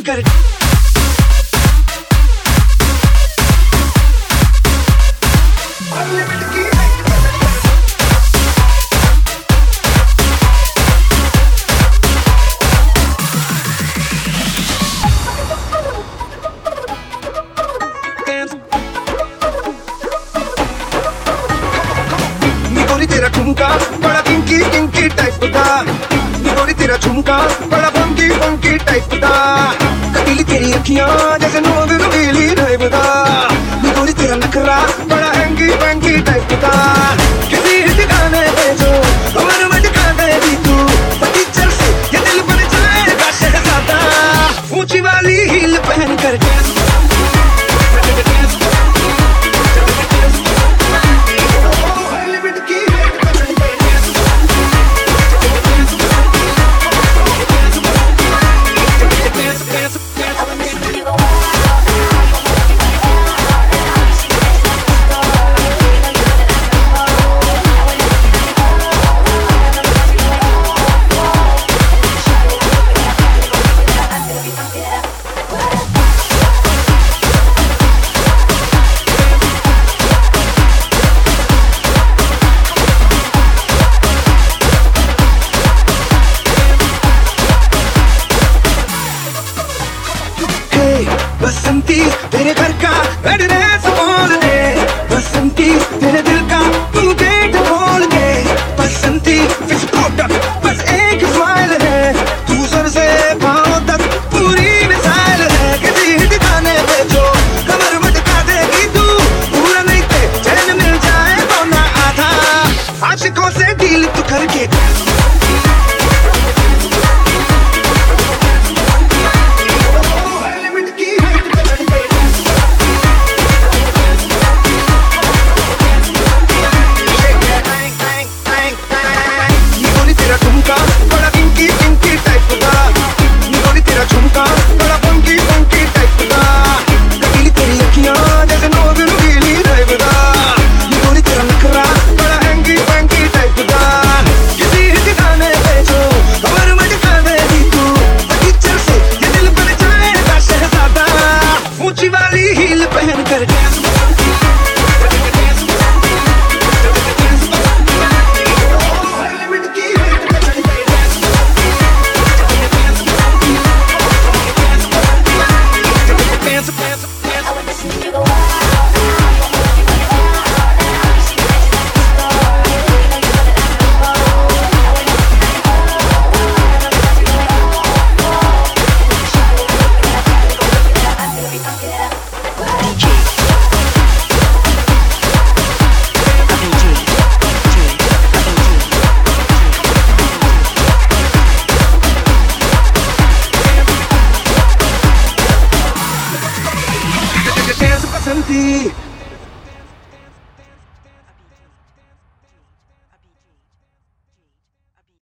कर। तेरा ठुमका बड़ा किंकी किंकी टाइप का, निगोरी तेरा झुमका बड़ा फंकी फंकी टाइप का, कटीली तेरी अखियां जैसे नोद नवीली टाइप का, निगोरी तेरा नखरा बड़ा हैंगी फैंगी टाइप का, किसी ठिकाने पे जो कमर में टिका देगी तू, पति चल से ये दिल बन जाएगा शहजादा, ऊंची वाली हील पहन कर बसंती तेरे घर का एड्रेस बोल दे, बसंती तेरे दिल का तू गेट खोल दे, बसंती फिश प्रोडक्ट बस एक स्माइल है, तू सर से पांव तक पूरी मिसाइल है, किसी ठिकाने पे जो कमर मटका देगी तू, पूरा नहीं ते चैन मिल जाए तो ना आधा, आशिकों से डील तू करके बड़ा किंकी किंकी टाइप का, निगोरी तेरा झुमका बड़ा फंकी फंकी टाइप का, कटीली तेरी अखियां जैसे नोद नवीली टाइप का, निगोरी तेरा नखरा बड़ा हैंगी फैंकी टाइप का, किसी ठिकाने पे जो कमर में टिका देगी तू, पति चल से ये दिल बन जाएगा शहजादा, ऊंची वाली हील पहन कर